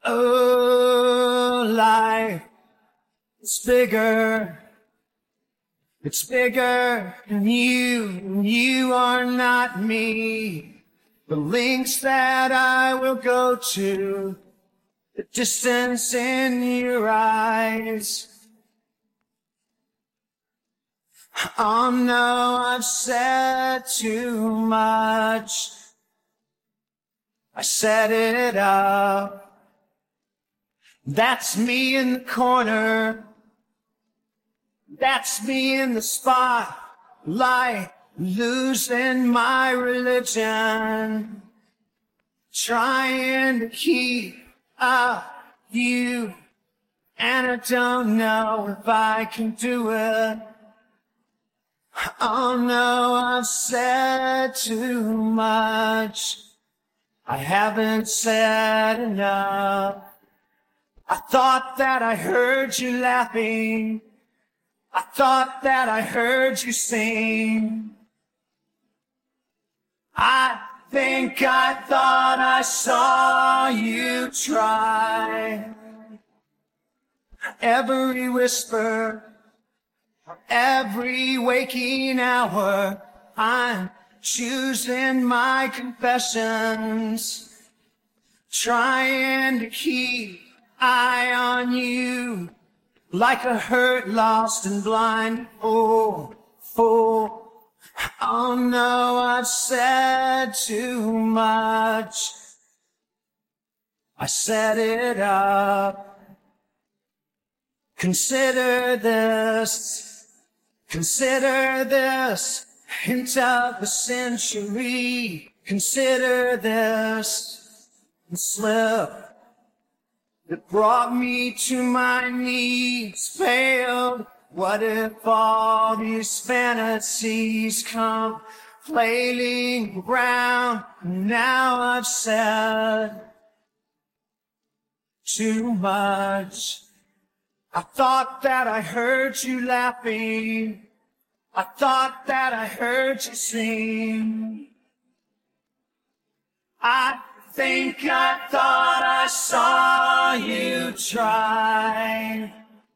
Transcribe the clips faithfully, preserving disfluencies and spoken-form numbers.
Oh, life is bigger. It's bigger than you, and you are not me. The lengths that I will go to, the distance in your eyes. Oh no, I've said too much. I set it up. That's me in the corner. That's me in the spotlight, losing my religion, trying to keep up you, and I don't know if I can do it. Oh no, I've said too much. I haven't said enough. I thought that I heard you laughing. I thought that I heard you sing. I think I thought I saw you try. Every whisper, every waking hour, I'm choosing my confessions, trying to keep eye on you, like a hurt, lost and blind fool, fool. Oh no, I've said too much. I set it up. Consider this, consider this, hint of the century. Consider this, the slip that brought me to my knees failed. What if all these fantasies come flailing around? Now I've said too much. I thought that I heard you laughing. I thought that I heard you sing. I think I thought I saw you try.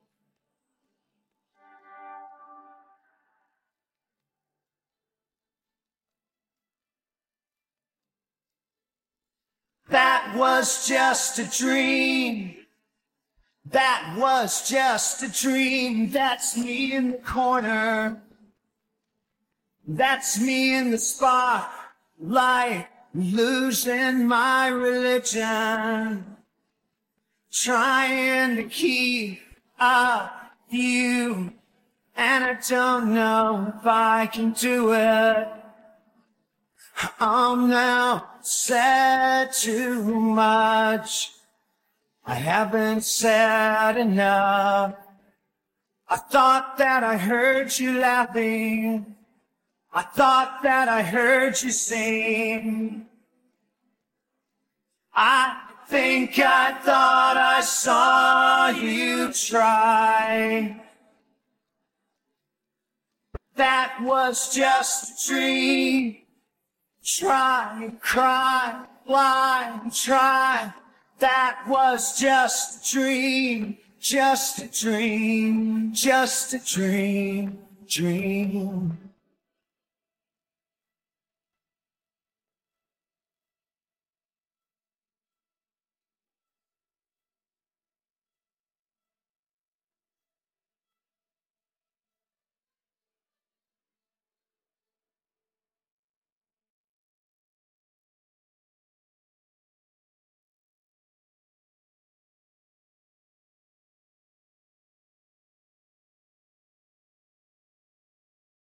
That was just a dream. That was just a dream. That's me in the corner. That's me in the spotlight, losing my religion, trying to keep up you, and I don't know if I can do it. I'm now said too much. I haven't said enough. I thought that I heard you laughing. I thought that I heard you sing. I think I thought I saw you try. That was just a dream. Try, cry, lie, try. That was just a dream, just a dream, just a dream, dream.